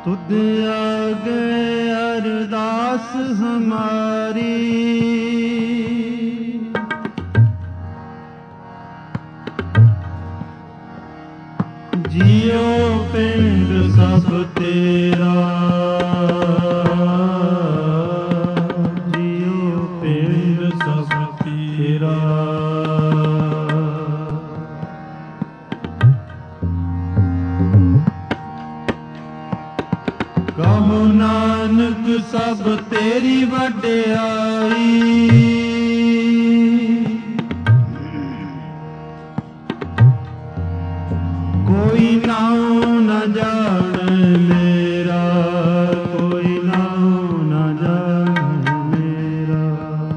तुद आगे अरदास हमारी, जियो पिंड सब तेरा, जियो पिंड सब तेरा। कहो नानक सब तेरी वड्याई, कोई नाम न जाने मेरा, कोई नाम न जाने मेरा।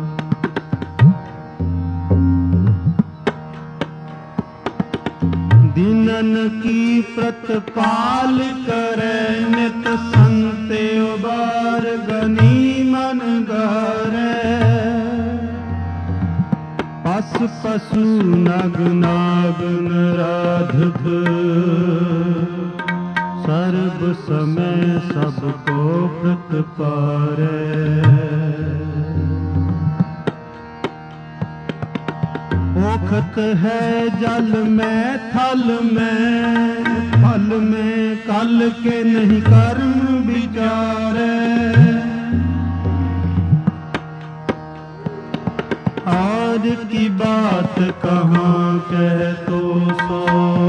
दिनन की प्रतिपाल करे नित संते उबार गनी मन गारे। पस पशु नग नाग नराधक, सर्व समय सबको प्रतिपारे। ओखत है जल में थल में, फल में कल के नहीं कर्म विचारे। आज की बात कहाँ कह तो सो,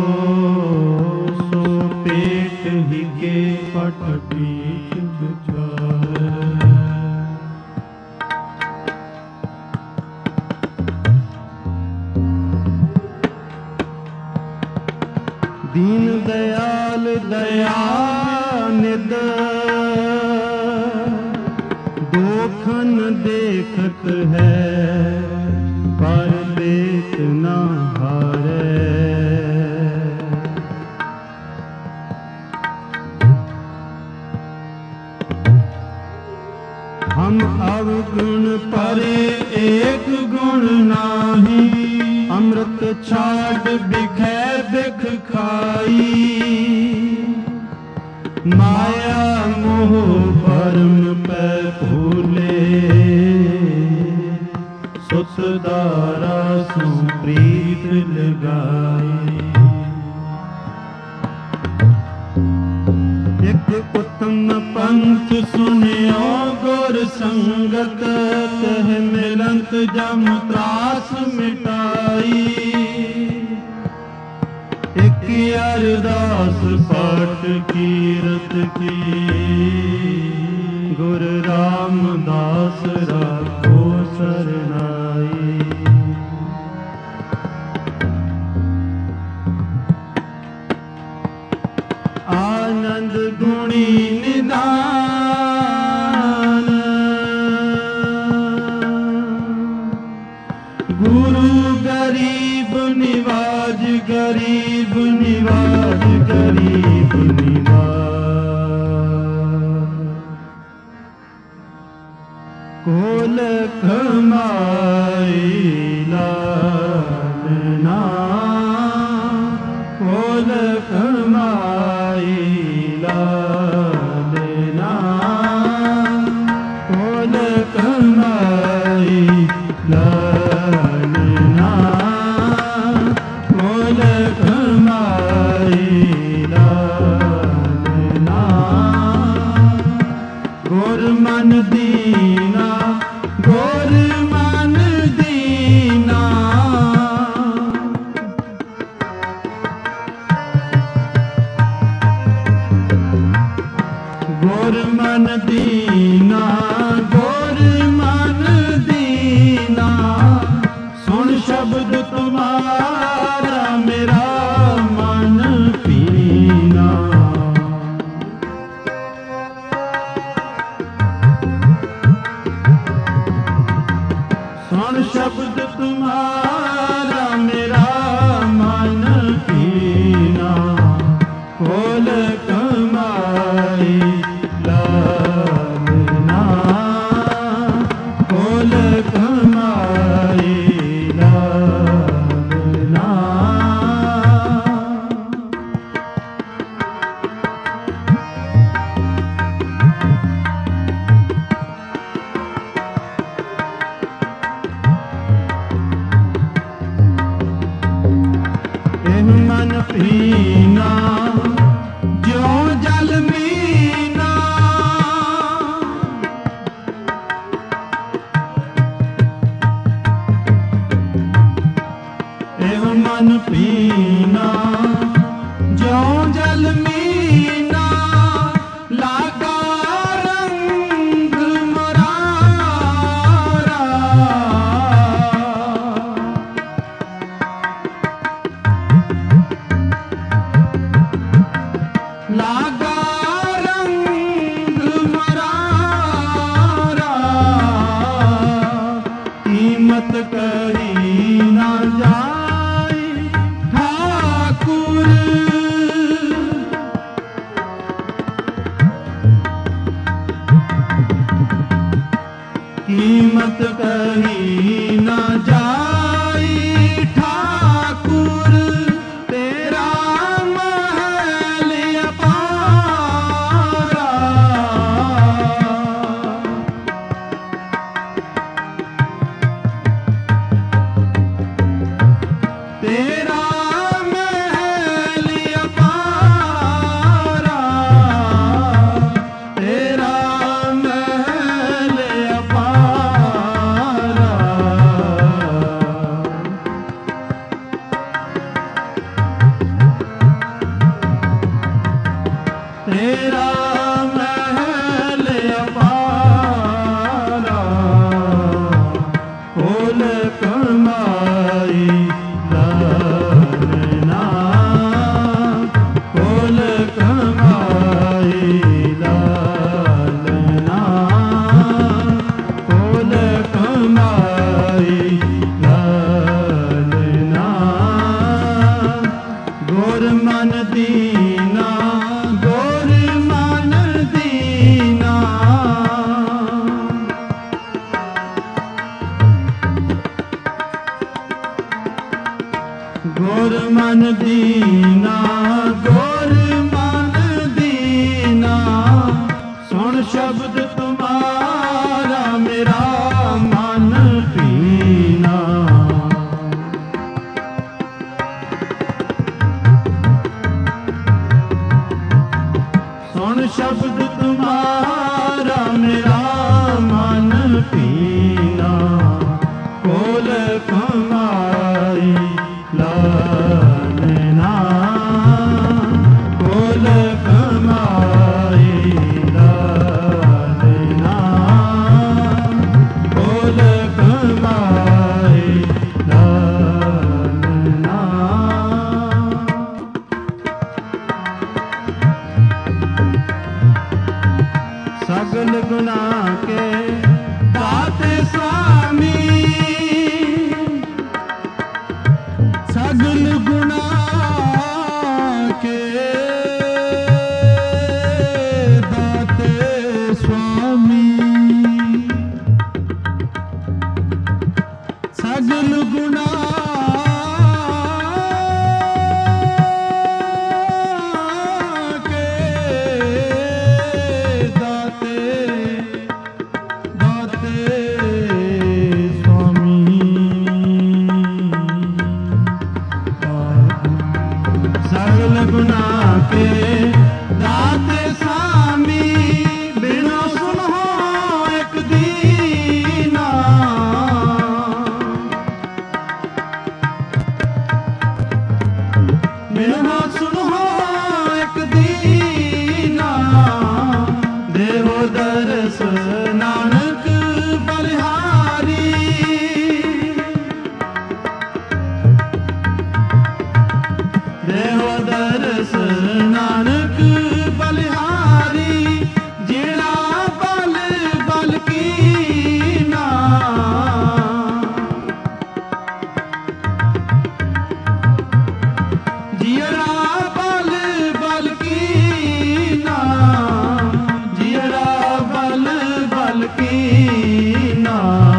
सो पेट ही के पट पीठ बिचारे। दीन दयाल दयानिध, दोखन देखत है पर देख न हारे। हम अवगुण परे एक गुण नाही, अमृत छाड़ बिखै बिख खाई। माया मोह परम पे भूले, सुतदारा सुप्रीत लगाई। एक उत्तम पंथ सुनियो गुर संगत, तह मिलंत जम त्रास मिटाई। एक अरदास पाठ कीरत की, गुरु रामदास राखो शरणाई। आनंद गुणी निदान, गुरु गरीब निवाज, गरीब निवाज, गरीब निवाज। कोल कमाई लालना, कोल कमाई लालना, कोल कमाई लालना, कोल कमाई लालना। गुर मन दीना, गुर मन दीना, गुर मन दीना, गुर मन दीना। सुन शब्द तुम्हारा मेरा मन पीना। सुन शब्द तुम्हारा मेरा मन पीना। खोल कमाई लालना, खोल कमाई लालना। मरारा कीमत कही ना जाए ठाकुर कीमत कही ना जाए ठाकुर तेरा महल अपारा तेरा महल अपारा तेरा महल अपारा तेरा महल अपारा खोल कमाई लालना खोल कमाई लालना खोल कमाई लालना गोर मन दीना गोर मन दीना गोर मन दीना गोर मन दीना सुन शब्द तुम्हारा मेरा मन पीना सुन शब्द तुम्हारा मेरा मन पीना खोल कमाई लालना खोल कमाई लालना खोल कमाई लालना सगल गुना के दाते स्वामी सगल गुना के दाते स्वामी सगल गुना के दाते दाते स्वामी सगल गुना के दाते स्वामी बिना सुनो एक दीना बिना सुनो एक दीना देवो दरस नानक बलिहारी देवो दरस नानक बलिहारी जिड़ा बल बल कीना जिड़ा बल बल कीना जिड़ा बल बल कीना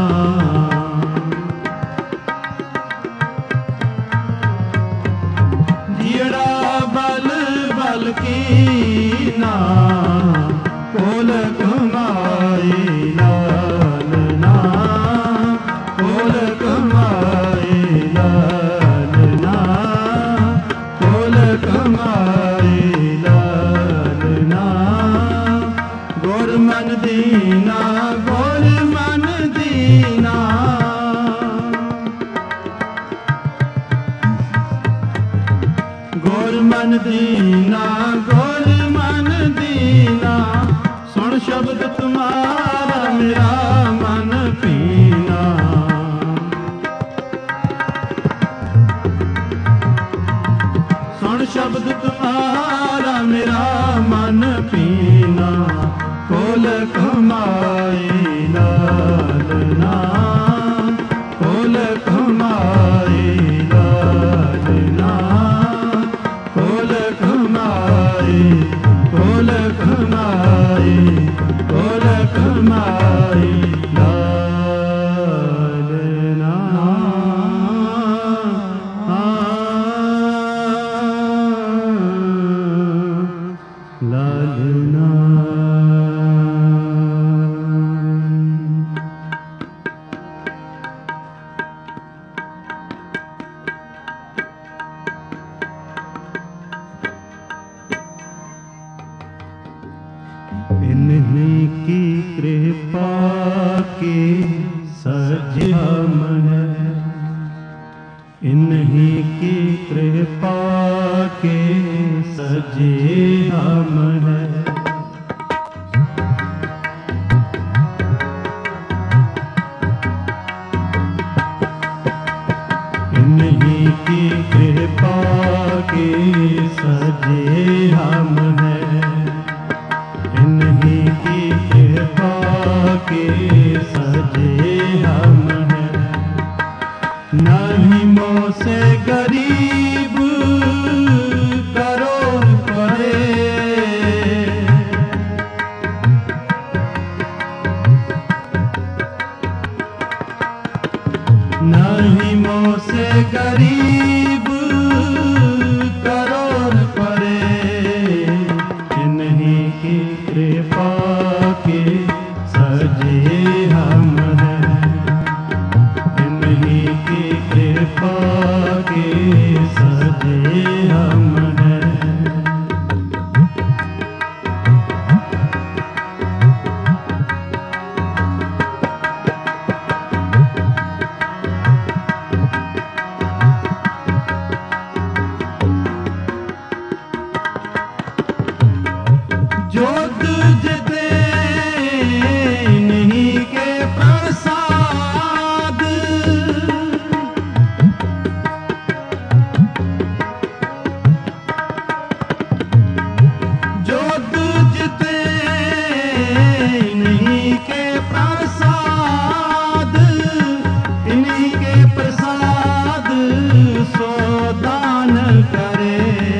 जिड़ा बल बल कीना खोल कमाई लालना खोल कमाई लालना खोल कमाई लालना गोर मन दीना गोर मन दीना गोर मन दीना गोर मन दीना सुन शब्द तुम्हारा मेरा मन पीना सुन शब्द तुम्हारा मेरा मन पीना इन्हीं की कृपा के सजे हम हैं, इन्हीं की कृपा के सजे हम हैं। इन्हीं की कृपा के सजे हम हैं, इन्हीं की कृपा के सजे हम हैं। नहीं मोह से गरीब करोड़ पड़े, नहीं मोह से गरीब करोड़ पड़े, इन्हीं की कृपा के सजे हम हैं, इन्हीं की कृपा के सजे हम हैं। जो तुझ दे इन्हीं के प्रसाद, जो तुझ दे इन्हीं के प्रसाद, इन्हीं के प्रसाद सो दान करे।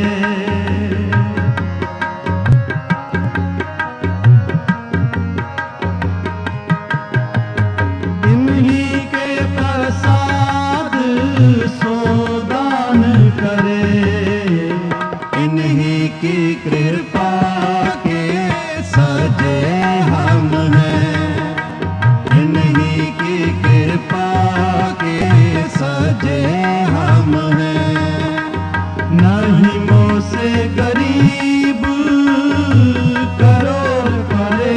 इन्हीं के प्रसाद सो दान करे, इन्हीं की कृपा के सजे हम हैं, इन्हीं की कृपा के सजे हम हैं। नहीं मोह से गरीब करोड़ पड़े,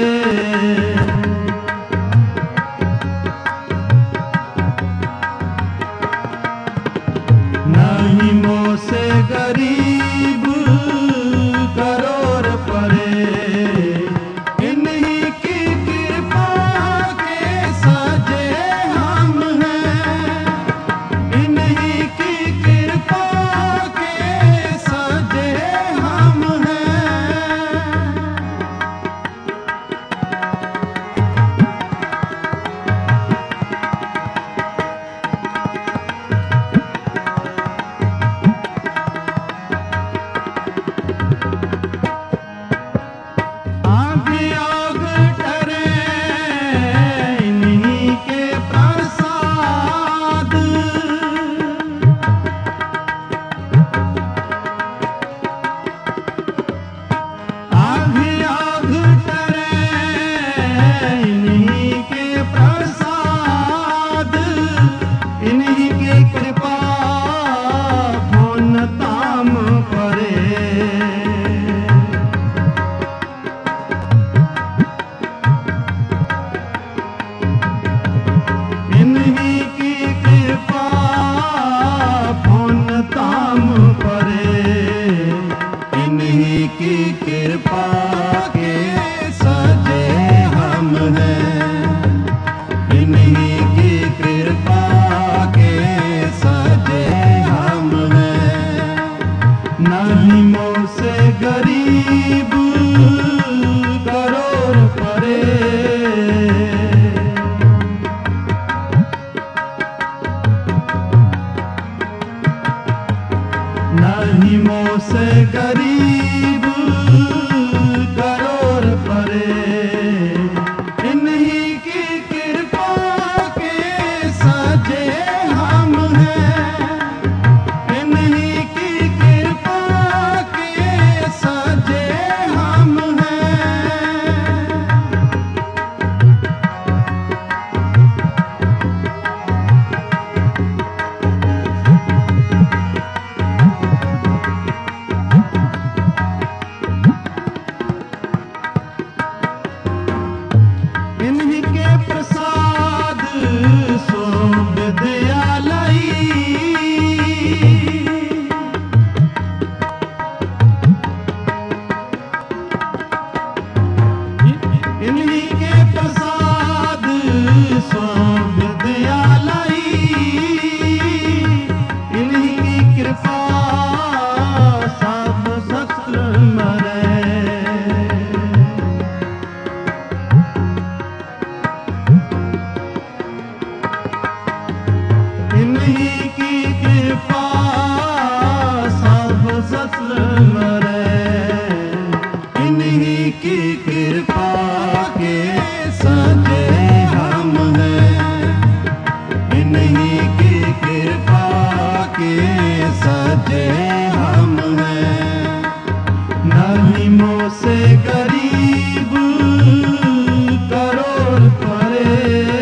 नहीं मोह से गरीब करोड़ पड़े, इन्हीं की कृपा के सजे हम हैं, इन्हीं के प्रसाद सौंप दयालाई, इन्हीं की कृपा सब शत्रु मरे। इन्हीं की कृपा सब शत्रु मरे, इन्हीं की कृपा के सजे हम हैं, इन्हीं की कृपा के सजे हम हैं। नहीमों से गरीब करोड़ परे,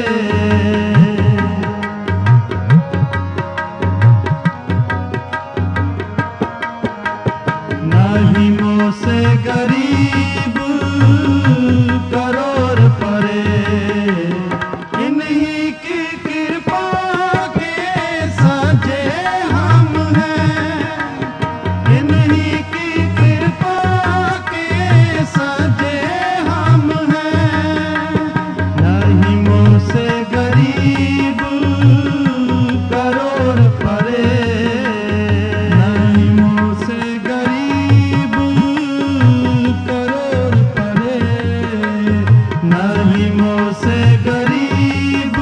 नहीमों से गरीब करोड़ परे, इन्हीं की कृपा के सजे हम हैं, इन्हीं की कृपा के सजे हम हैं। नहीमों से गरीब करोड़ परे, नहीमों से गरीब करोड़ परे, नहीमों से गरीब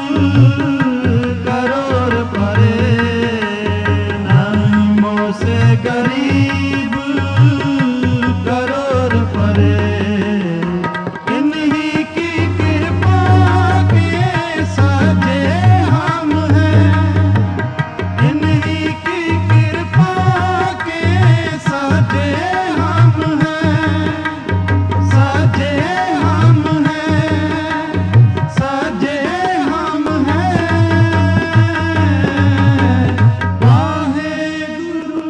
करोड़ परे, नहीमों से गरीब करोड़ परे, इन्हीं की कृपा के सजे हम हैं, इन्हीं की कृपा के सजे हम हैं, सजे हम हैं, सजे हम हैं। वाहेगुरु।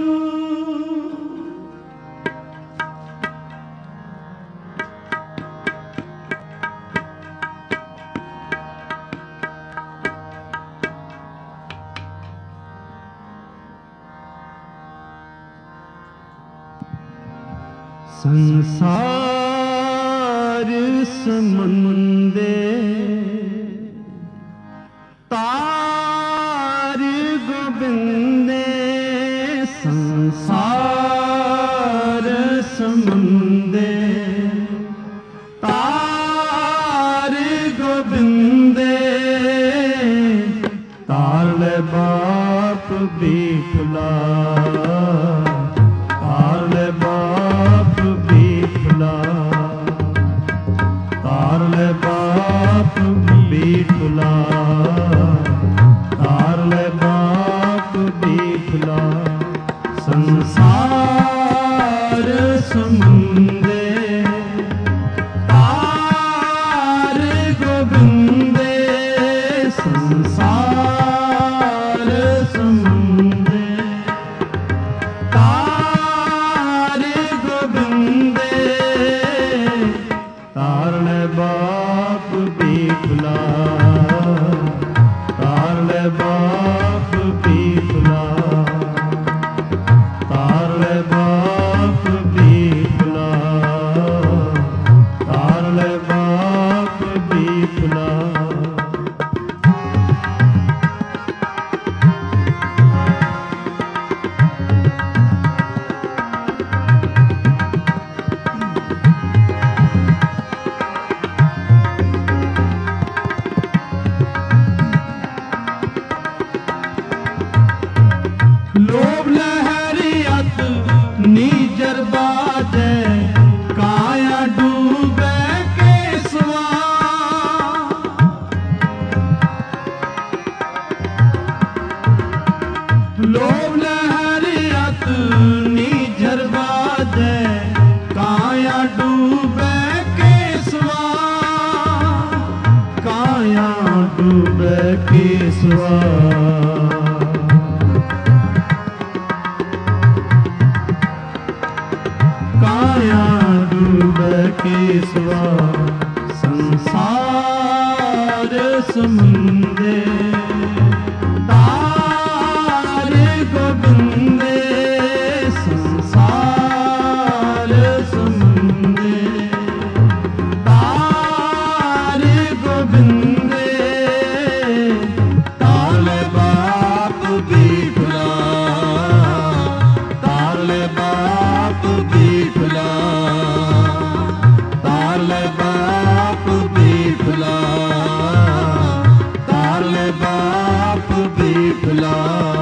संसार समुंदे तार गोविंदे, संसार समुंदे तार गोविंदे, तार बाप बीठला, तार बाप बीठला, तार बाप बीठला, तार बाप बीठला। संसार समुंदे तार गोविंदे, संसार समुंदे तार गोविंदे, तार बाप बीठला, तार बाप बीठला, तार बाप बीठला, तार बाप बीठला। लोभ लहरियत नीजर बाजे, काया डूबे केसवा, लोभ लहरियत नीजर बाजे, काया डूबे केसवा, काया डूबे केसवा। काया डूबे केसवा, संसार समुंदे तार गोविंदे, संसार समुंदे तार गोबिंदे ताले बाप बीठला ताले बाप बीठला ताले बाप बीठला ताले बाप बीठला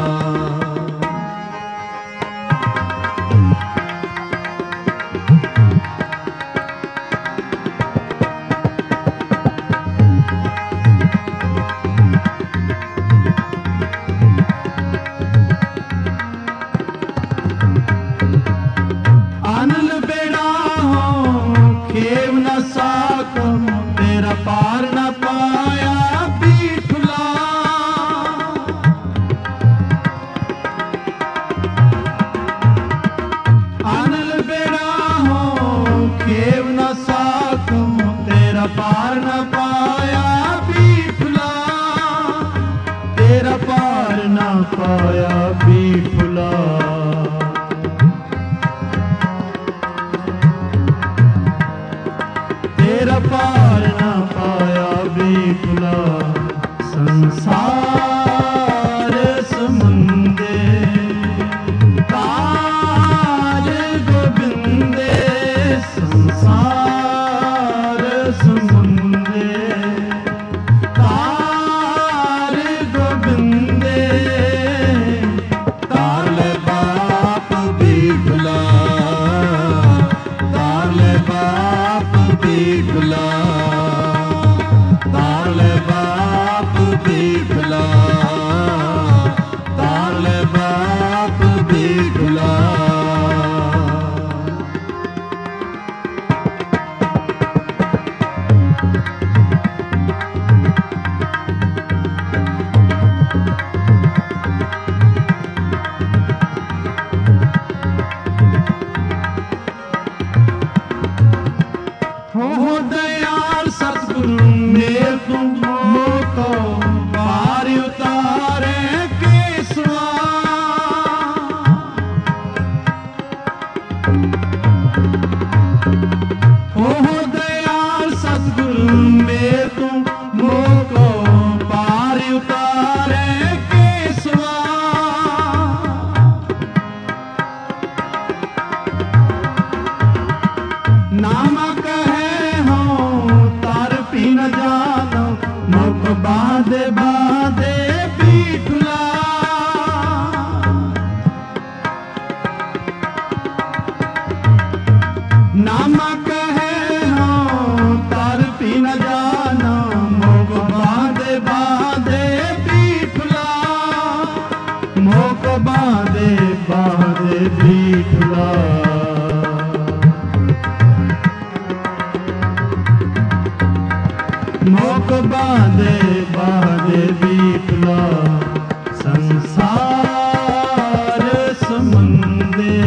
तेरा पार न पाया बीठला आनल बेड़ा हो खेव न साकूं तेरा पार न पाया बीठला तेरा पार न पाया बीठला तेरा पार न पाया बीठला संसार समुंदे तार गोबिंदे संसार समुंदे तार गोबिंदे ताले बाप बीठला ताले बाप बीठला ताले बाप बीठला ताले बाप बीठला हो दयाल सतगुरु मेर तुम मोको पार उतारे केसवा हो दयाल सतगुरु मेर तुम मोको पार उतारे केसवा नामक न जानो मुख बांधे बांधे बीठला नामक है हो तार पी न जानो मुख बांधे बांधे बीठला मुख बांधे बांधे बीठला मोक बांधे बांधे बीठला संसार समुंदे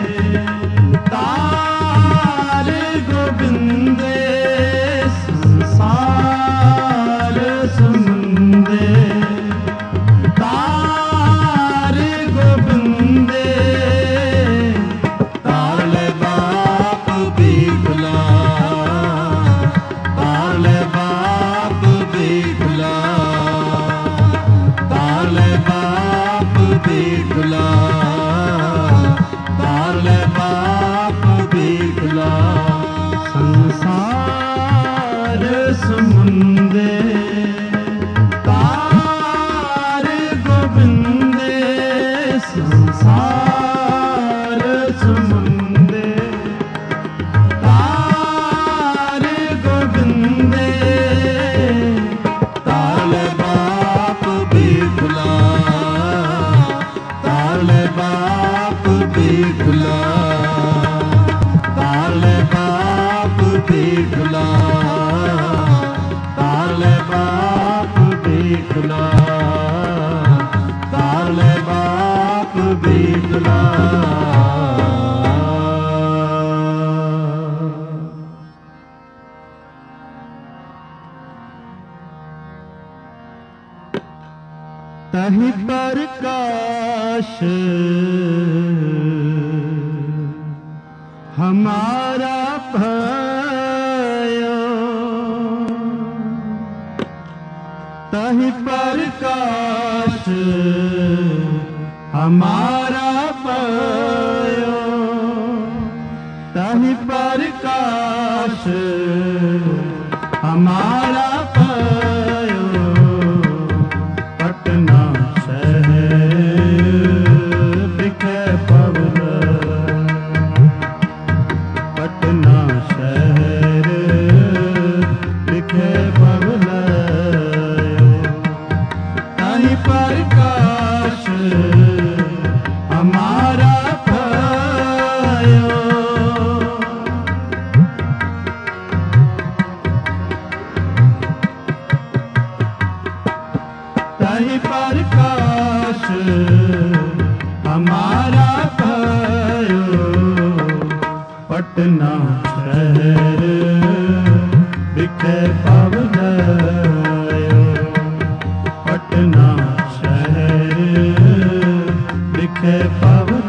तार गोबिंदे संसार समुंदे तार गोबिंदे ताले बाप बीठला ताले बाप बीठला ताले बाप बीठला ताले बाप बीठला संसार समुंदे तार गोबिंदे संसार समुंदे तार गोबिंदे ताले बाप बीठला ताले बाप बीठला ताले बाप बीठला ताले बाप बीठला ताले बाप बीठला तहि प्रकाश हमारा भयो तहि प्रकाश हमारा पायो, तहि प्रकाश हमारा पायो। पटना शहर बिखे पवल, पटना शहर बिखे पवल, तहि प्रकाश हमारा पायो। तहि प्रकाश हमारा पायो। पटना शहर बिखे पवल, पटना शहर बिखे पवल।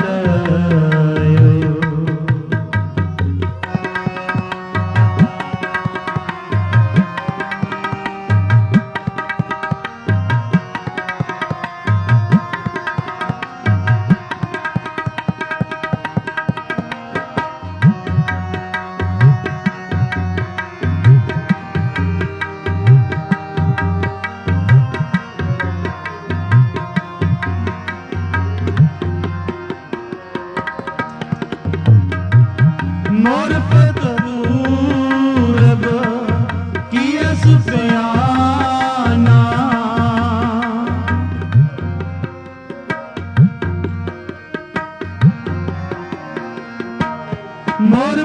मोर पतरूरब कियस प्याना, मोर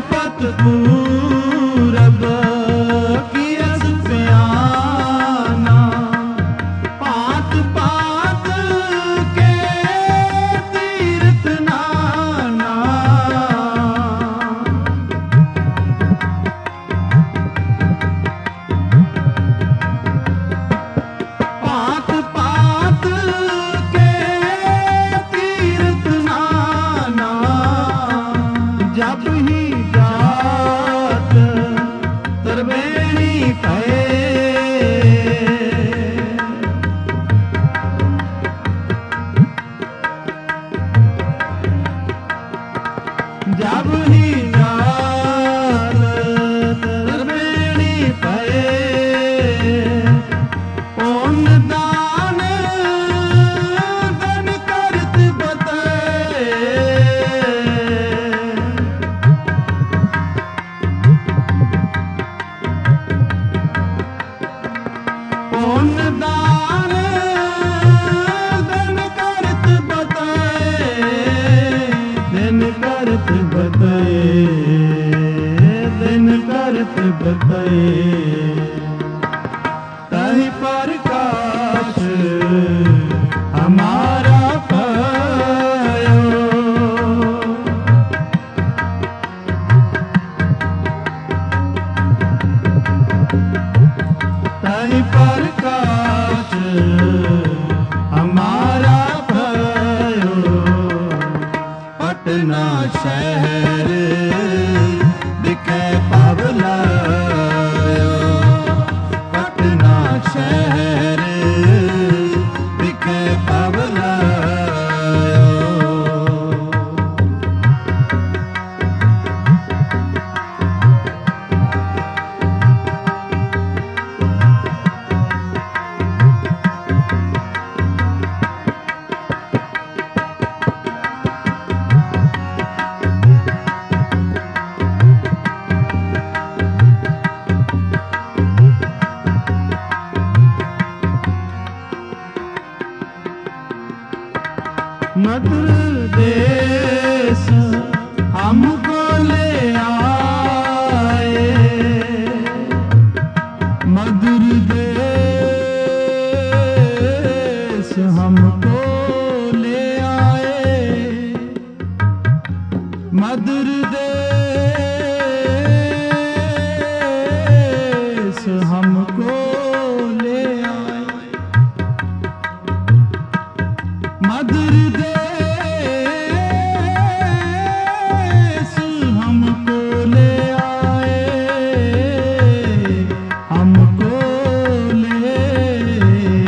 पतरूरब कियस प्याना। पात पात के तीर्थ नाना, पात पात के तीर्थ नाना। जब ही जात तरबेणी कहे, जब ही जात तरबेणी कहे। पुण्य दान धन करत बताए, पुण्य दान धन करत बताए, दिन करत बताए, दिन करत बताए। तहि प्रकाश हमारा पायो। तहि प्रकाश हमारा पायो। पटना शहर बिखे पवल, पटना शहर बिखे पवल। मधुर देश हमको ले आए, मधुर देश हमको ले आए। मधुर देश हमको ले आए। मधुर देश हमको ले आए, हमको ले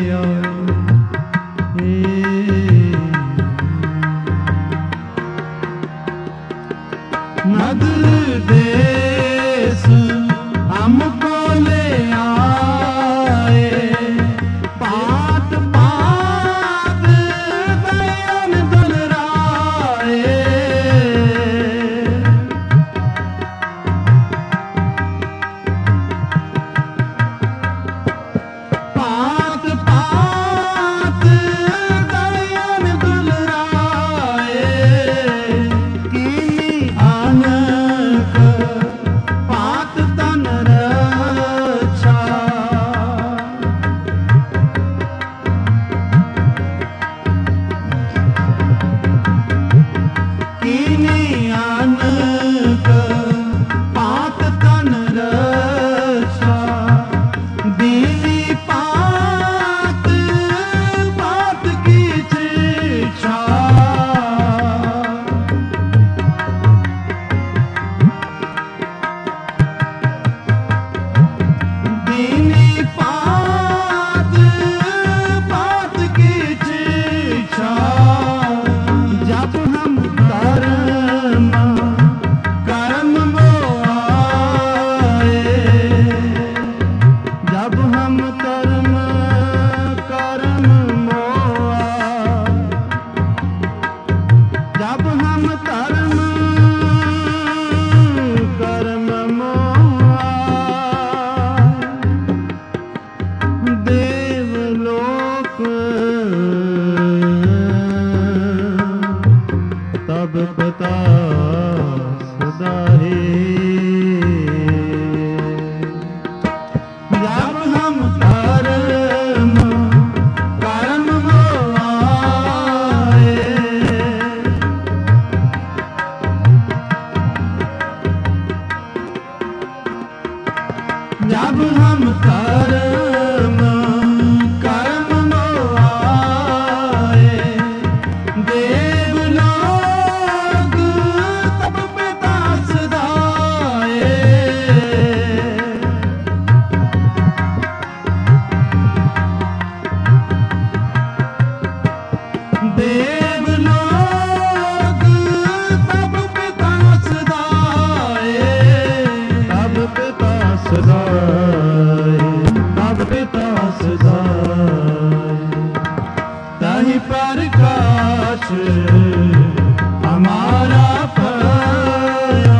जब हम कर्म कर्म में आए, जब हम कर्म कर्म में आए, देवलोक तब पिता सदाए, देवलोक तब पिता सदाए, तब पिता सदाए, तब पिता सदाए, ताहि प्रकाश हमारा भयो,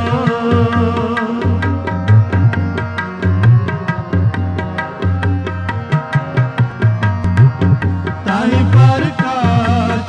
ताहि प्रकाश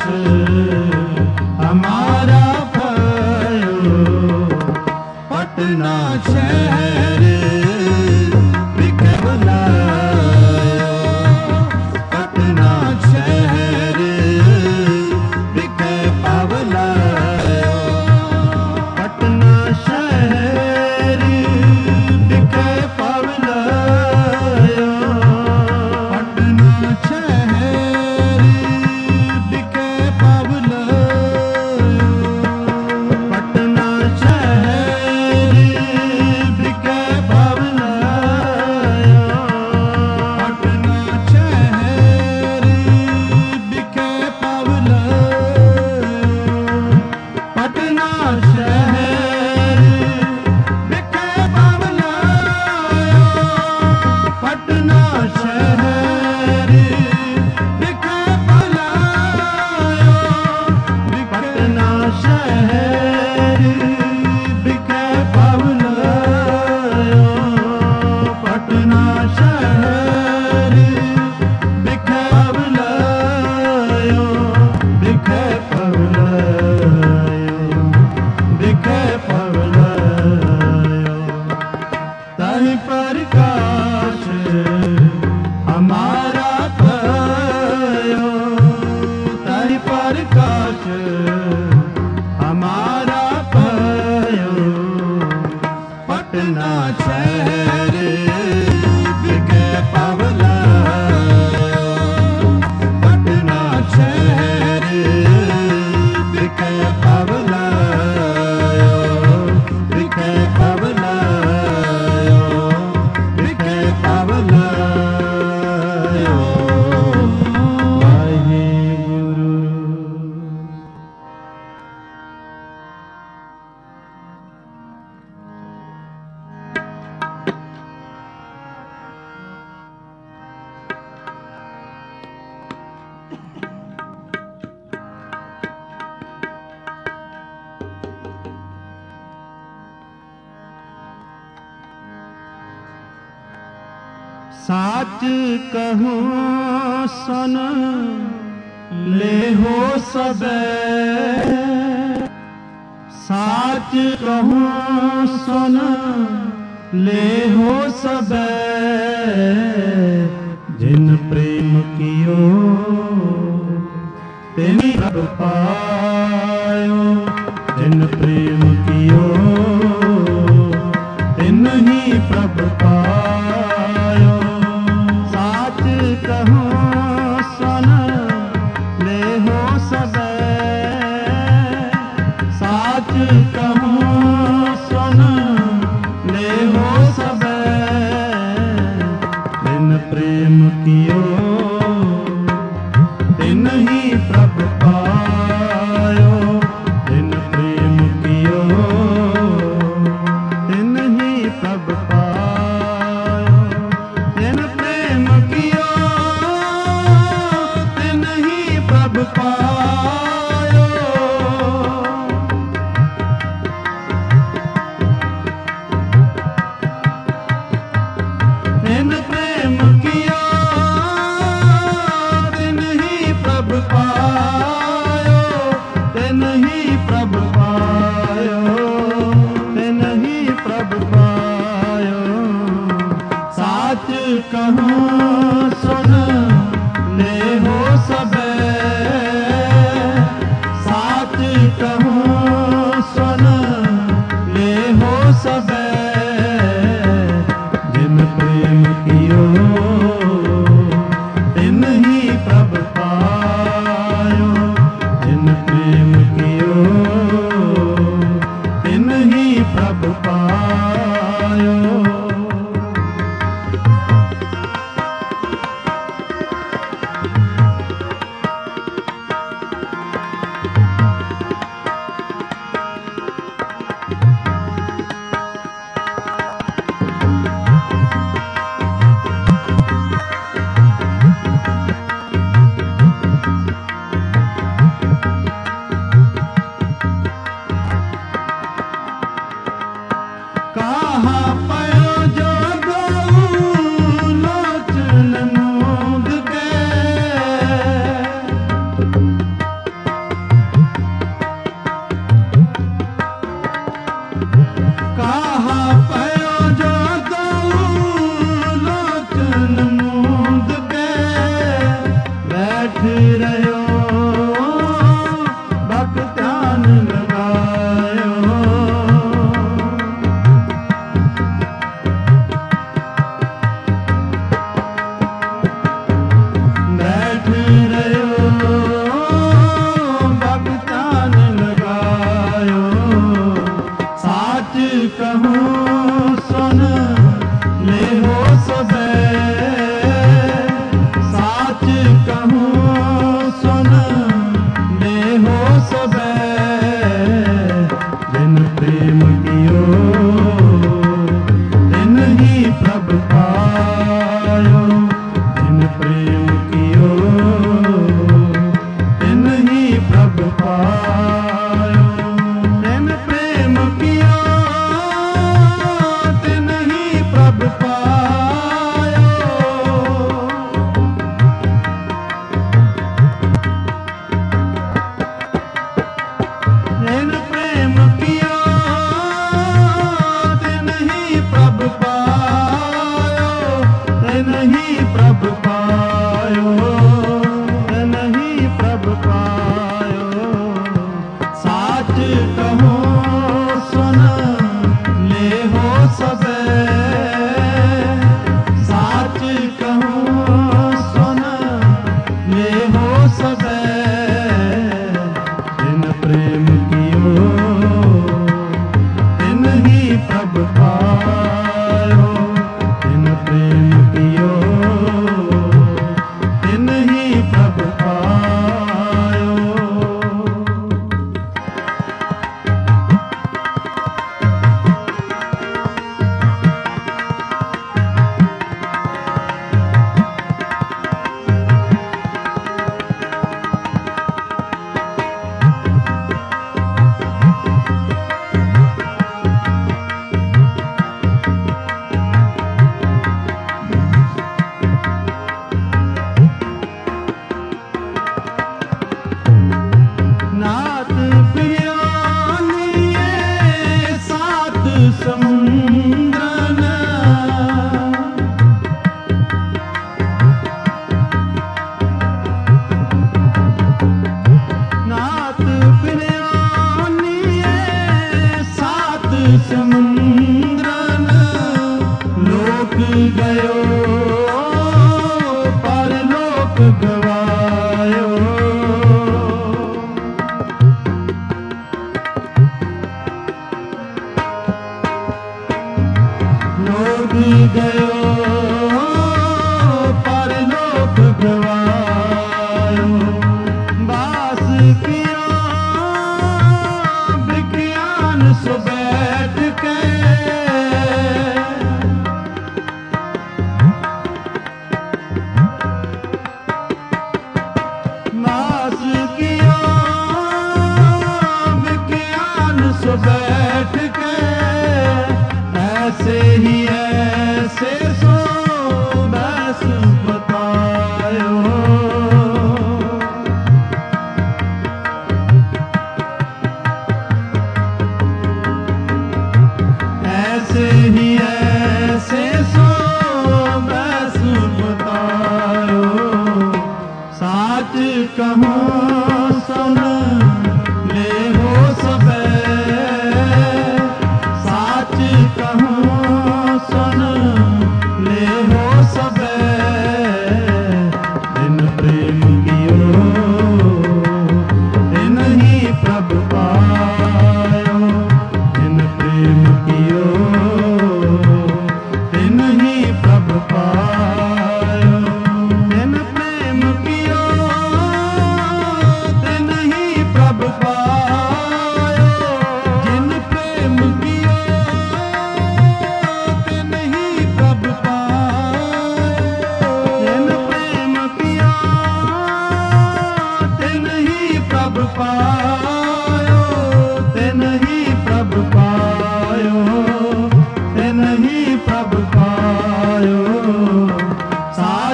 हमारा भयो, पटना शहर बिखे बुलायो, पटना शहर बिखे पवलायो, पटना शहर बिखे पवलायो, पटना शहर बिखे पवलायो, पटना शहर बिखे पवलायो, पटना शहर बिखे पवलायो, पटना शहर बिखे पवलायो, पटना शहर बिखे पवलायो, पटना शहर बिखे पवलायो, पटना शहर बिखे पवलायो, बिखे पवलायो, बिखे पवलायो, ताहि प्रकाश हमारा भयो, ताहि प्रकाश हमारा भयो, पटना शहर बिखे पवलायो, पटना शहर बिखे पवलायो, बिखे पवलायो, बिखे पवलायो, वाहिगुरु। साच कहूँ सुन ले हो सबे, साच कहूँ सुन ले हो सबे, जिन प्रेम कियो तिनि प्रभ पायो, जिन प्रेम कियो तिन्हि प्रभ पायो, साच कहूँ सुन ले हो सबे, साच कहूँ सुन ले हो सबे, जिन प्रेम कियो तिन्हि प्रभ पायो, जिन प्रेम कियो कहूँ सुन ले हो सबे, साच कहूँ सुन ले हो सबे, जिन प्रेम कियो तिन ही प्रभ पायो, जिन प्रेम कियो तिन ही प्रभ पायो। कहा पयो जो गऊ लोचन मूंद के, कहा पयो जो गऊ लोचन मूंद के, बैठ रहो भक्त्यान लगायो, कहूँ सुन ले हो सबे, साच कहूँ सुन ले हो सबे, जिन प्रेम कियो तिन ही प्रभ पायो, जिन प्रेम कियो तिन ही प्रभ पायो, जिन प्रेम कियो प्रभ पायो, जिन प्रेम कियो तिन ही प्रभ पायो, तिन ही प्रभ पायो, तिन ही प्रभ पायो। साच कहूँ सुन ले हो सबे, साच कहूँ सुन ले हो सबे, जिन प्रेम कियो तिन ही प्रभ पायो, जिन प्रेम कियो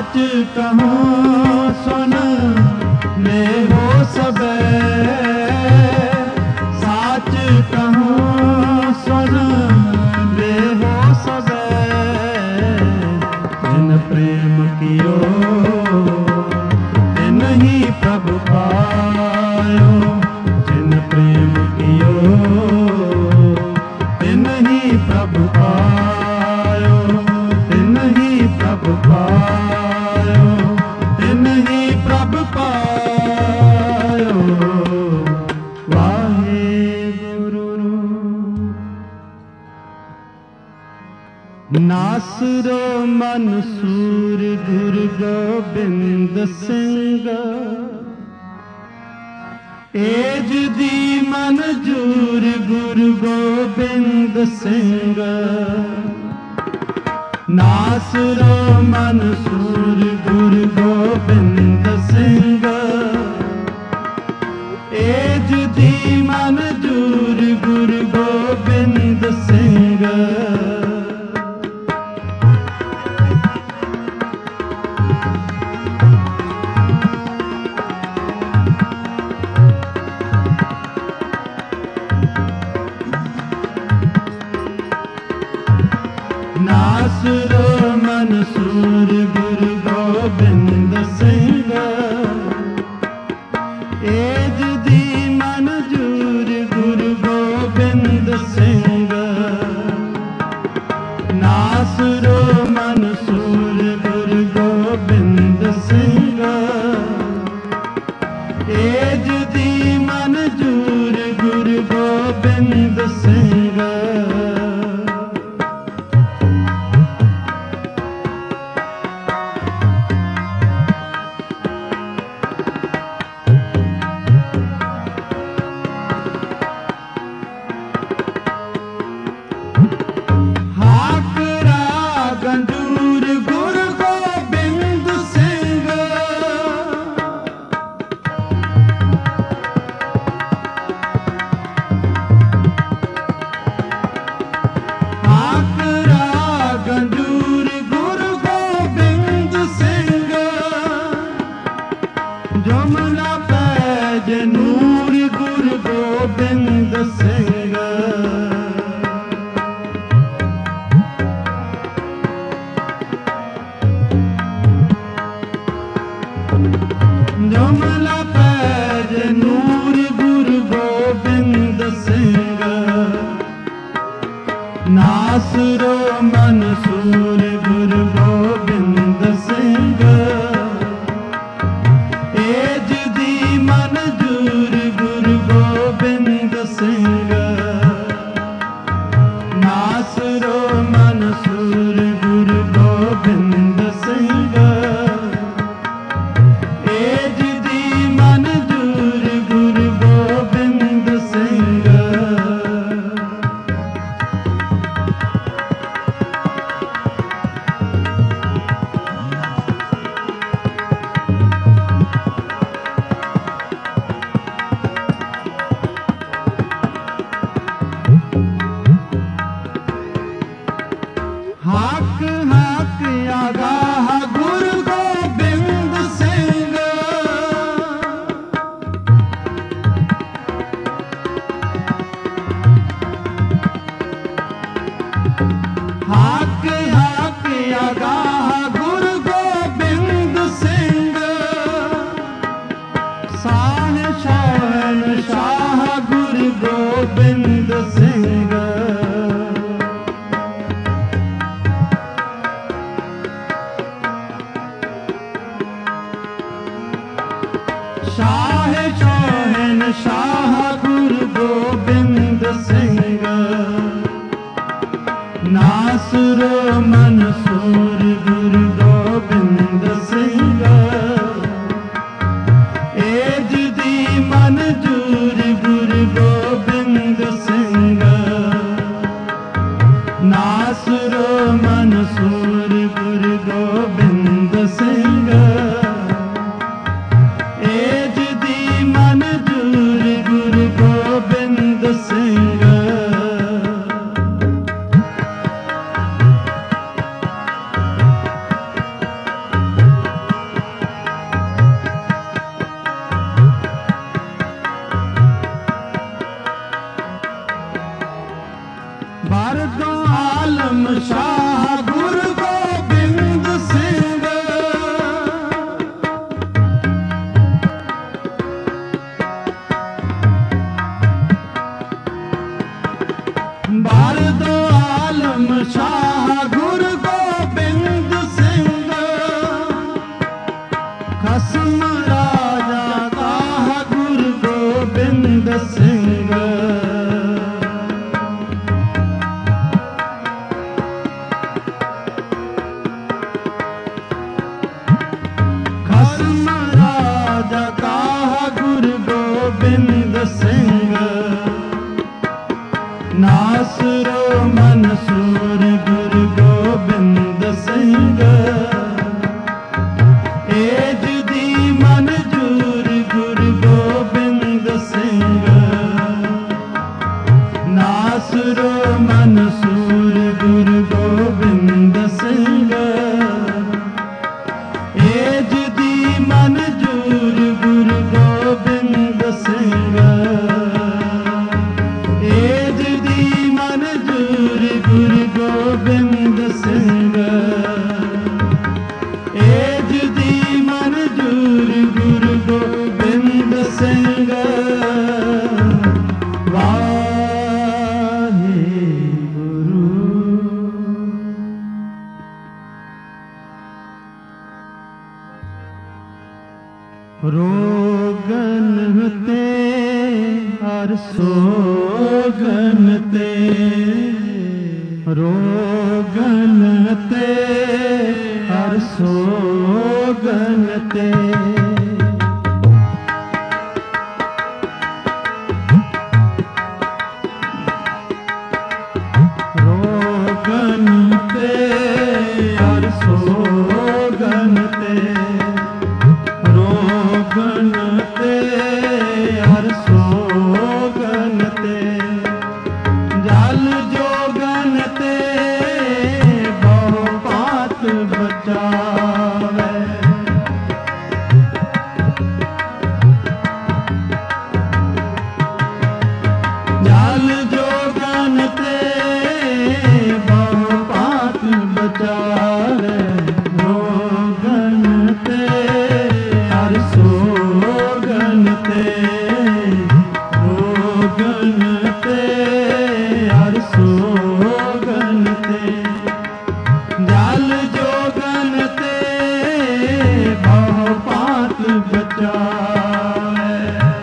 साच कहूँ सुन ले हो सबे, साच कहूँ सुन ले हो सबे, जिन प्रेम कियो तिन ही प्रभु पायो, जिन प्रेम कियो तिन ही प्रभु पायो, तिन ही प्रभु पायो, तिन ही प्रभु पायो। वाहेगुरु। नासरो मनसूर गुरु गोबिंद सिंह, एज दी मनजूर गुरु गोबिंद सिंह, नासरो मनसूर गुरु गोबिंद सिंह, एज दी मनजूर गुरु गोबिंद सिंह। नासरो मनसूर गुरु गोबिंद सिंह, एज दी मनजूर गुरु गोबिंद सिंह, नासरो मनसूर गुरु गोबिंद सिंह, एज दी मनजूर गुरु गोबिंद सिंह। गंजूर गुरु गोबिंद सिंह, आकरा गंजूर गुरु गोबिंद सिंह, जमुना पैज नूर गुरु गोबिंद सिंह, जमला पैज नूर गुरु गोबिंद सिंह, नासरो मनसूर गुरु गोबिंद सिंह, एज दी मनजूर गुरु गोबिंद सिंह, नासरो मनसूर गुरु गोबिंद सिंह, एज दी मनजूर गुरु गोबिंद सिंह। हाक हाक आगाह गुरु गोबिंद सिंह, हाक हाक आगाह गुरु गोबिंद सिंह, शाह शहंशाह गुरु गोबिंद सिंह, शाह शहंशाह गुरु गोबिंद सिंह, नासरो मनसूर गुरु गोबिंद सिंह, एज दी मनजूर गुरु गोबिंद सिंह, नासरो मनसूर गुरु गोबिंद सिंह, एज दी मनजूर गुरु गोबिंद सिंह। रोगन ते हर सोगन ते, रोगन ते हर सोगन ते। रोगन ते हर सोगन ते, रोगन ते हर सोगन ते। जल जोगन ते बहु पात बचावे, जल जोगन ते बहु पात बचावे। रोगन ते हर सोगन ते, रोगन ते हर सोगन ते। जल जोगन ते बहु पात बचावे,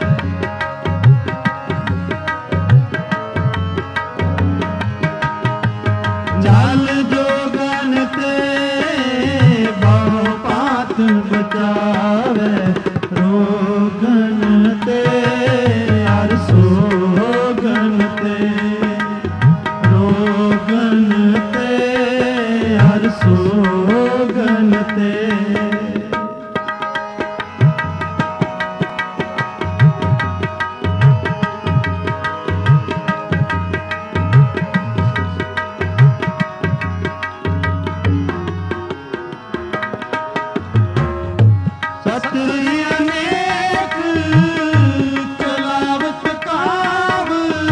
जल जोगन ते बहु पात बचावे। रोगन ते हर सोगन ते, रोगन ते हर सोगन ते। सतरी अनेक चलावत काव,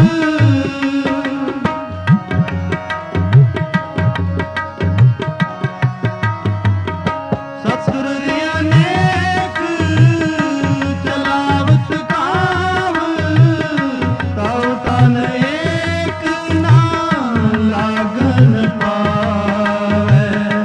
सतरी अनेक चलावत काव। तव तन एक ना लागन पावे,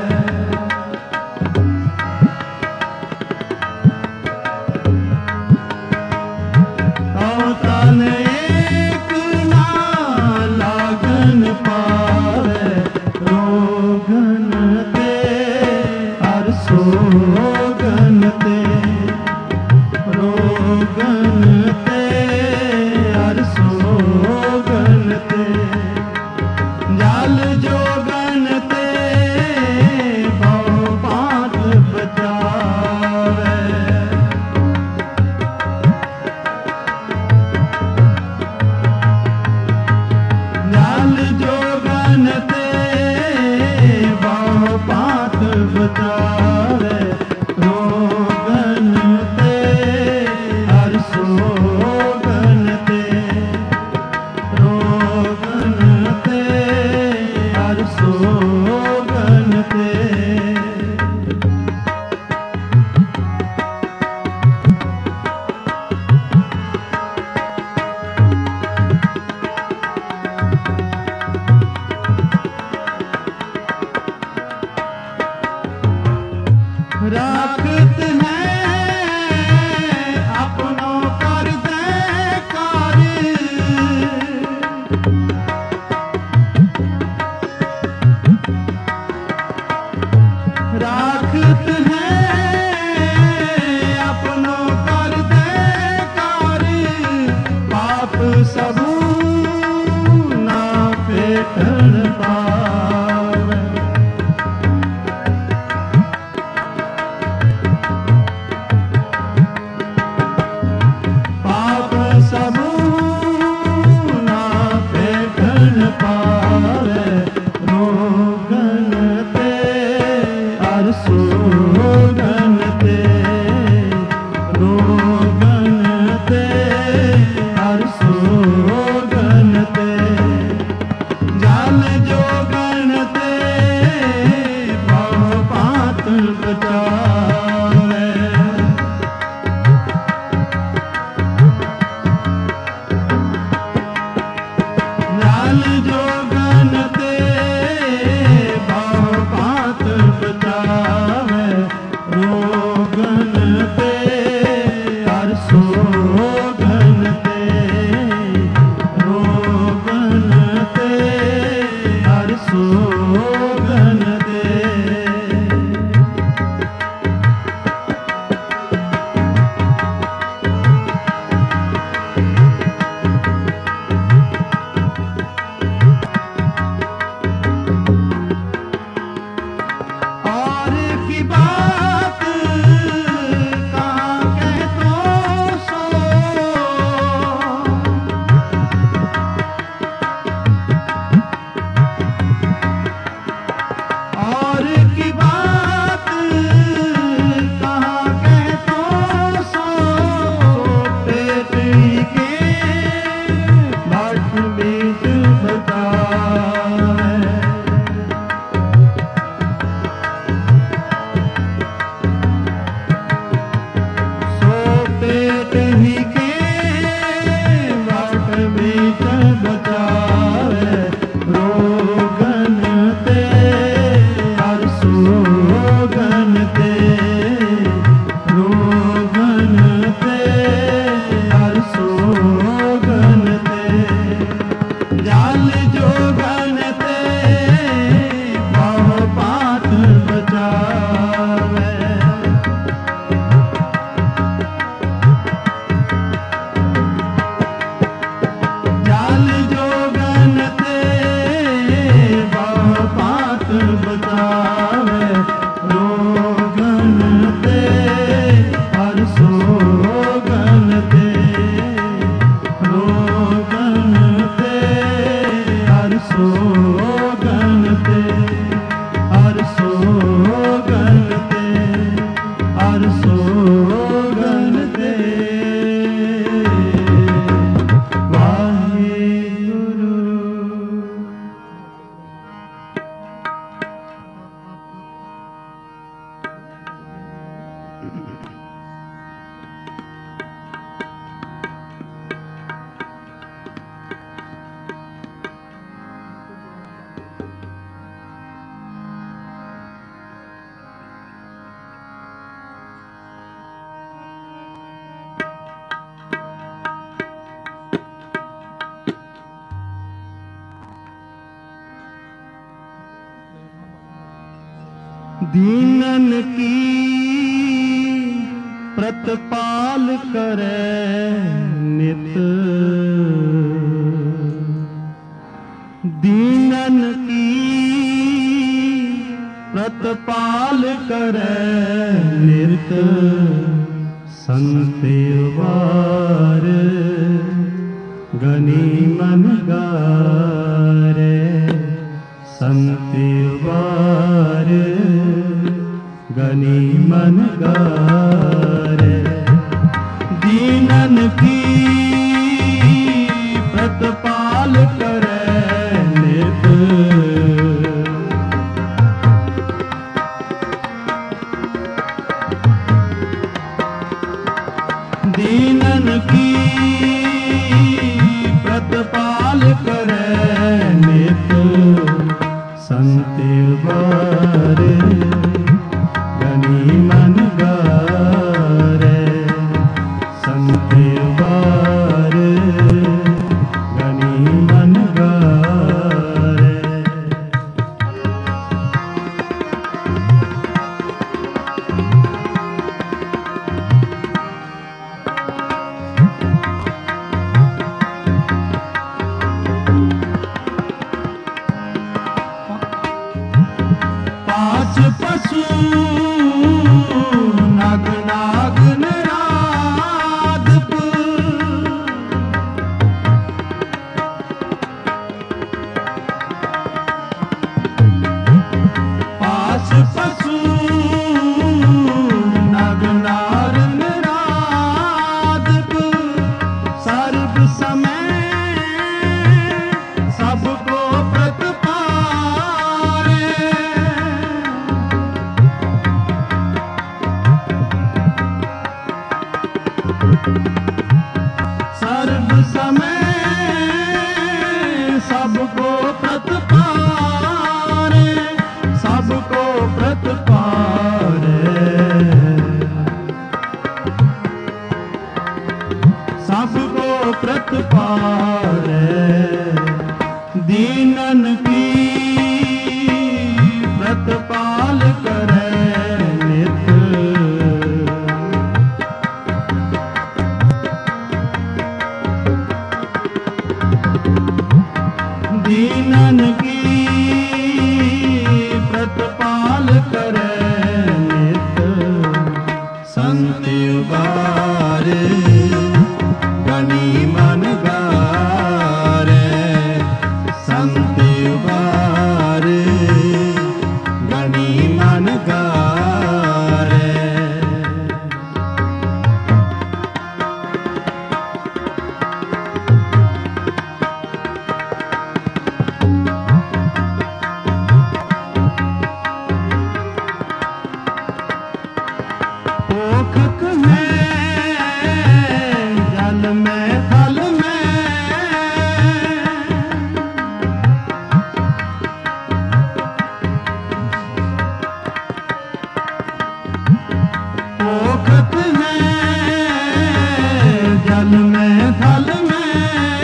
तन एक ना लागन पावे। रोगन ते हर सोगन ते, रोगन ते हर सोगन ते। जल जोगन ते बहु पात बचावे, जल जोगन ते बहु पात बचावे। रोगन ते हर सोगन ते, रोगन ते हर सोगन ते। राखत है अपनों कर दे कार्य, राखत है अपनों कर दे कार्य। पाप सबू ना पेटन पावे, पाप सबू ना पेटन पावे। रोगन ते हर सोगन ते, रोगन ते हर सोगन ते। जल जोगन ते बहु पात बचावे, जल जोगन ते बहु पात बचावे। रोगन ते बात कहाँ कह तो सो, और की बात कहाँ कह तो सो, पेट ही के बाट बीच बताए। पेट ही के बाट बीच बचावे, रोगन ते हर सोगन ते, रोगन ते हर सोगन ते, जाल जोगन ते बहु पात बचावे। जाल जोगन ते बहु पात बचावे, रोगन ते हर सोगन ते, रोगन ते हर सोगन ते, हर सोगन ते, हर सोगन ते। दीनन की प्रतिपाल करे नित, दीनन की प्रतिपाल करे नित, संत वार गनी मन गारे, संत वार गनी मन गारे। दीनन की प्रतिपाल करे नित, दीनन की प्रतिपाल करे नित, संत वार गनी मन गारे, संत वार गनी मन गारे। पांच पशु पोखत है जल में थल में, पोखत है जल में थल में,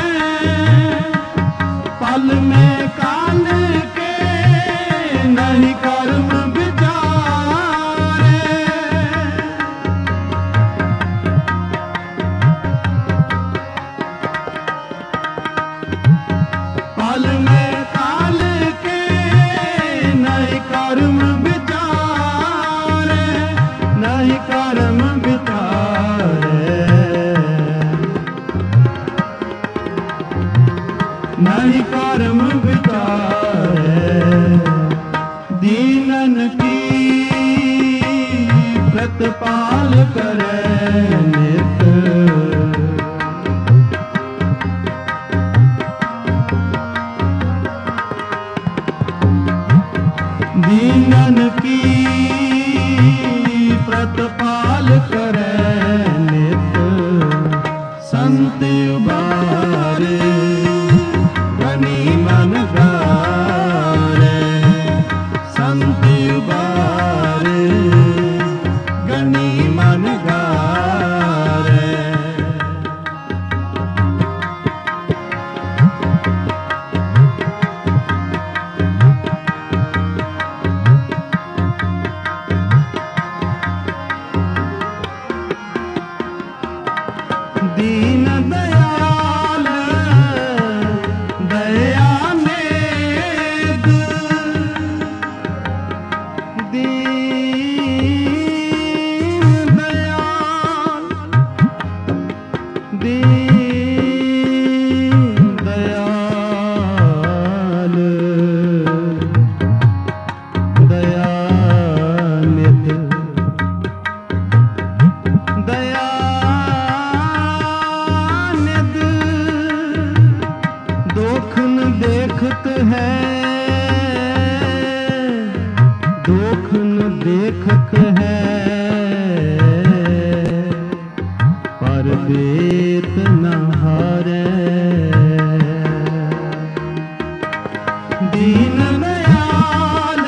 पल में काल के नहीं कर्म विचारे, पल में काल के नहीं कर्म विचारे, नहीं कर्म विचारे, नहीं कर्म विचारे। दीनन की प्रतिपाल करे नित, दीनन की प्रतिपाल करे नित, संत उबारे धनी मन गारे, संत उबारे गनी मन गारे। दीन दयाल दया नेद, दीन दयाल दीन दयाल दया निध, दया दोखन देखत है, दोखन देखत है, पर देत न हारे। दीन दयाल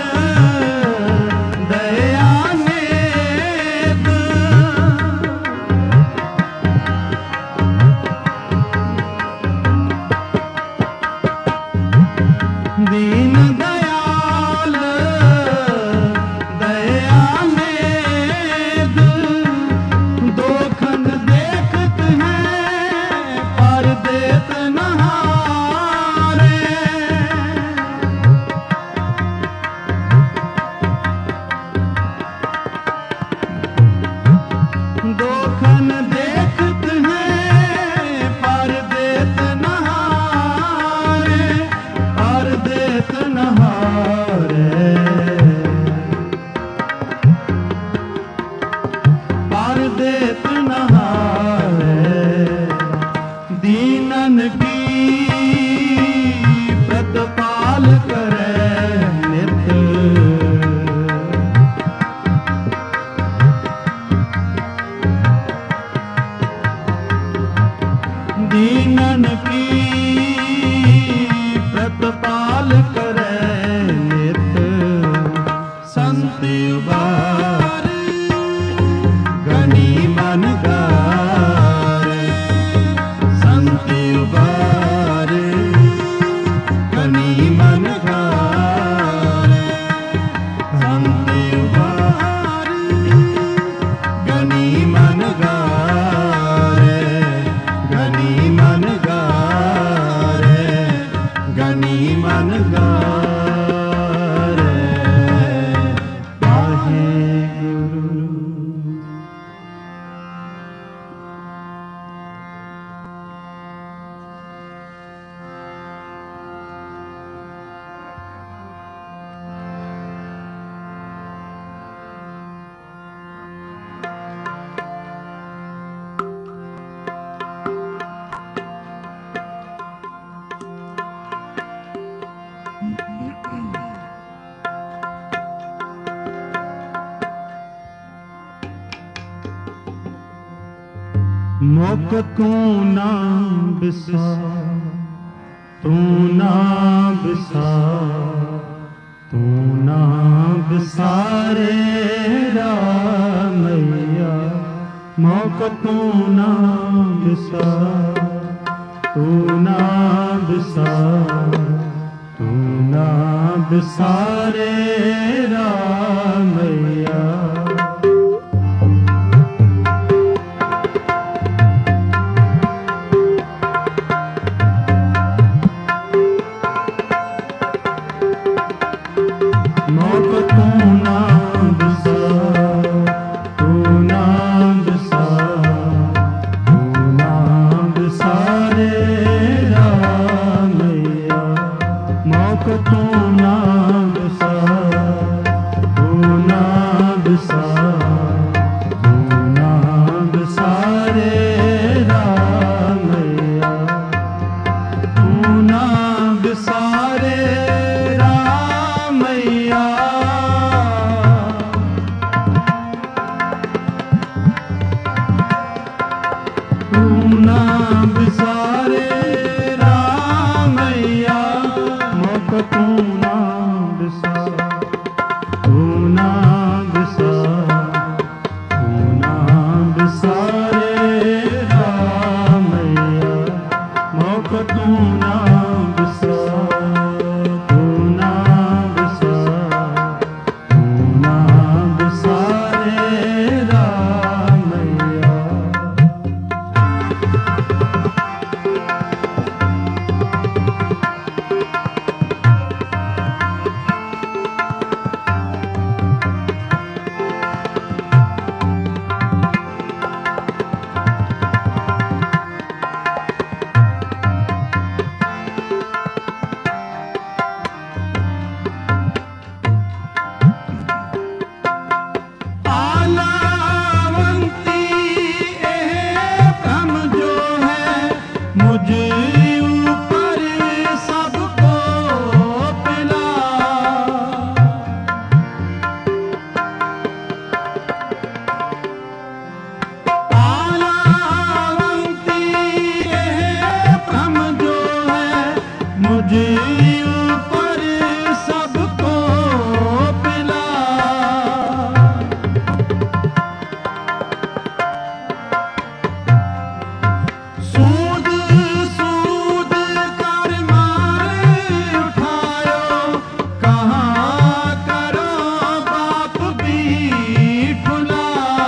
दया नेद, दीन दयाल दया नेद, दोखन देखत है पर देत न हारे, दोखन देखत है पर देत न हारे, पर देत न हारे, पर देत न हारे। दीनन की प्रतिपाल करे नित, दीनन की प्रतिपाल करे नित, संत उबारे गनी मन गारे। मोक तू ना बिसार, तू ना बिसार, तू ना बिसारे रामैया। मोक तू ना बिसार, तू ना बिसार, तू ना बिसारे रामैया। मोक तू ना बिसार, तू ना बिसार, तू ना बिसारे रामैया। मोक तू ना बिसार, तू ना बिसार, तू ना बिसारे रामैया। तू ना बिसारे रामैया। तू ना बिसारे रामैया। मोक तू ना बिसार, तू ना बिसार, तू ना बिसारे रामैया। मोक तू ना बिसार, तू ना बिसार, तू ना बिसारे रामैया। आलावंती एह भ्रम जो है, मुझे ऊपर सबको पिला। आलावंती एह भ्रम जो है, मुझे ऊपर सबको पिला। सूद सूद कर मार उठायो, कहाँ करो बाप भी ठुला।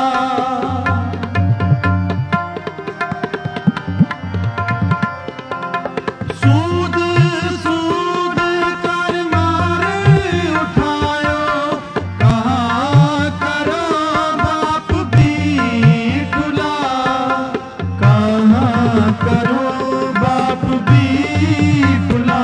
सूद सूद कर मार उठायो, कहाँ करो बाप भी ठुला। कहाँ करो बाप भी ठुला।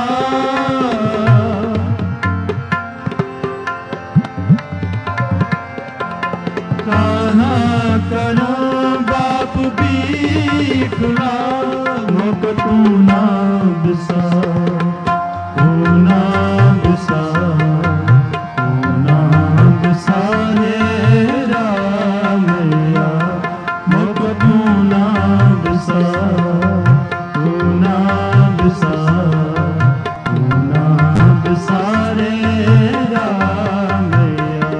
कहाँ करो बाप भी ठुला। मोक तू ना बिसार, तू ना बिसार, तू ना बिसारे रामैया। मोक तू ना बिसार, तू ना बिसार, तू ना बिसारे रामैया।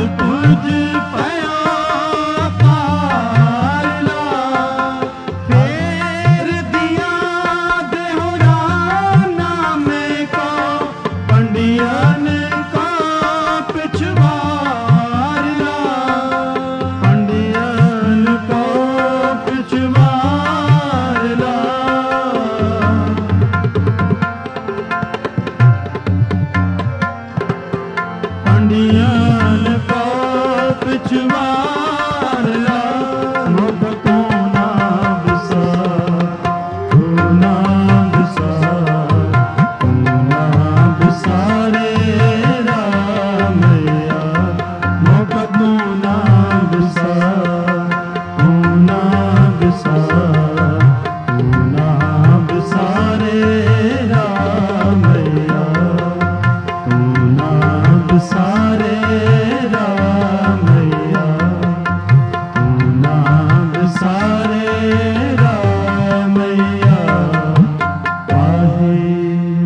तुझ पया पारला फेर दिया देहुरा नामे को पंडियन का पिछवारला पंडियन को पिछवारला पंडियन को पिछवारला मुख को ना बिसार तू ना बिसार तू ना बिसारे रामैया मुख को ना बिसार तू ना बिसार तू ना बिसारे रामैया तू ना बिसारे रामैया तू ना बिसारे रामैया आहे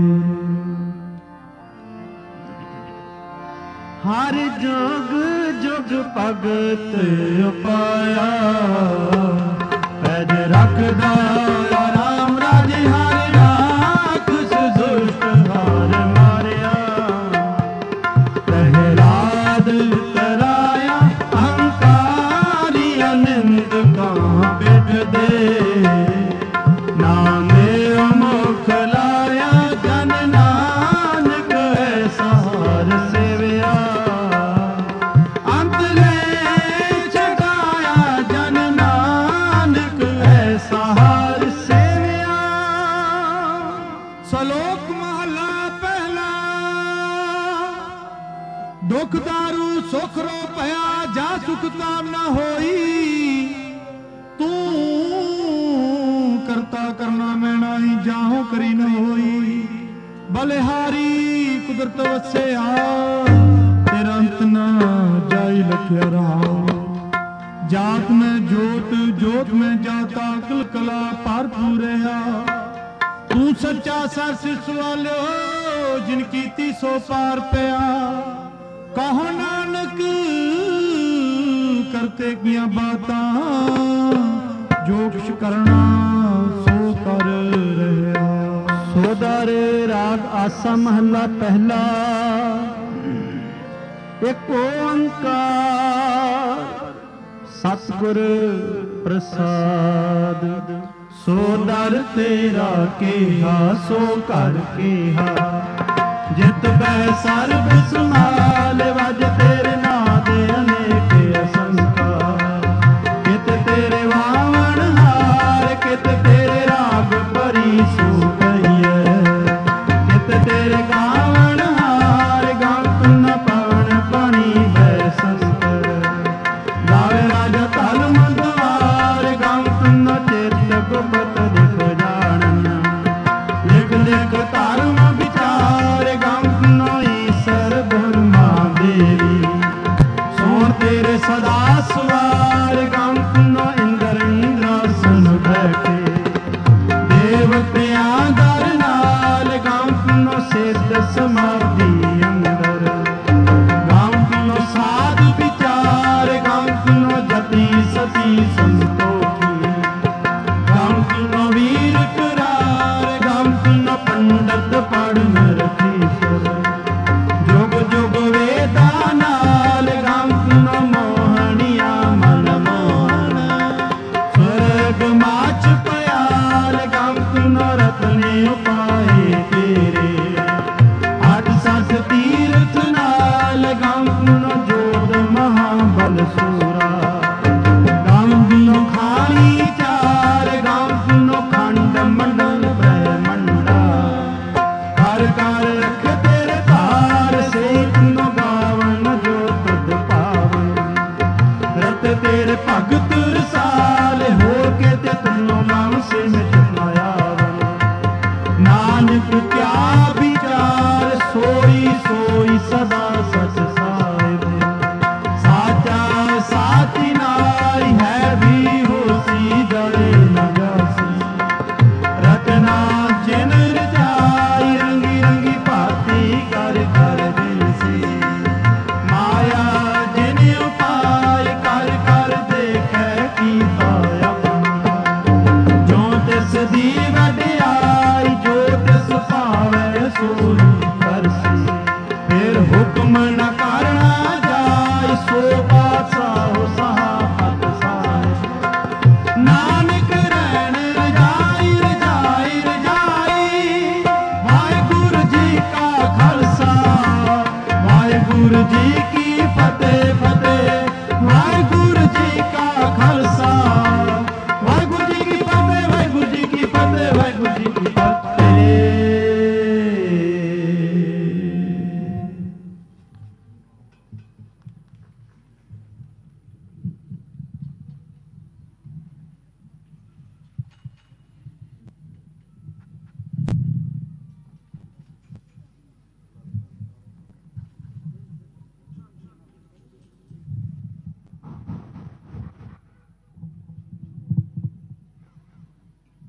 हर जोग जोग भगत उपाया पैज रखदा राम राजे हर राखस दुष्ट हार मारिया प्रहलाद तराया अहंकारी अनिंद कहाँ बिठ दे नामे अमुख लाया जन नानक ऐसा हार सेविया अंत ले छकाया जन नानक ऐसा हार सेविया सलोक महला पहला दुख दारू सुख रो पया जा सुख ताम न होई तू करता करना मैं नाई जाहो करी न होई बलिहारी कुदरत वसे आ तेरा अंत ना जाई लख्या रहा जात में जोत जोत में जाता अकल कला पार पूरे तू सच्चा सर सिस वालो जिन कीती सो पार पया कहो नानक करते किया बातां जो कुछ करना सो कर रहा सोदारे राग आसा महला पहला एक ओंकार सतगुर प्रसाद सो दर तेरा केहा सो कर केहा जित बै सर्ब संभाल वज तेरे नाद अनेक असंख्या कित तेरे वावण हार कित तेरे राग परी सो कहिए कित तेरे गावण हार गात न पवन पानी बै संकर गावे राजा तल मंदवार गात न चेत गुपत दिख जानन लिख लिख धर्म विचार गात न ईश्वर ब्रह्मा देवी सोन तेरे सदा सवार गात न इंद्र इंद्रासन बैठे देवतियां दर नाल गात न सिद्ध समाधि अंदर गात न साध विचार गात न जति सती संतोषी गात न वीर करार गात न पंडित पढ़न रखीश्वर जुग जुग वेदा नाल गात न मोहनिया मन मोहन स्वर्ग माच पयाल गात न रत्ने उपाय तेरे आठ सस तीर्थ नाल गात न जोध महाबल सूरा गात न खाली चार गात न खंड मंडल ब्रह्मंडा कर कर रख तेरे तार से न गावन जो तुद पावन रत तेरे भगत रसाल हो के ते तुनो नाम से मिट न आवन नानक क्या विचार सोई सोई सदा सच साहिब साचा साची नाई है भी होसी जड़े न जासी रतना जिन रचाई रंगी रंगी भांति कर कर दिसी माया जिन पातशाह सहाबत साहिब नानक रैन रजाई रजाई रजाई वाहिगुरु जी का खालसा वाहिगुरु जी की फतेह।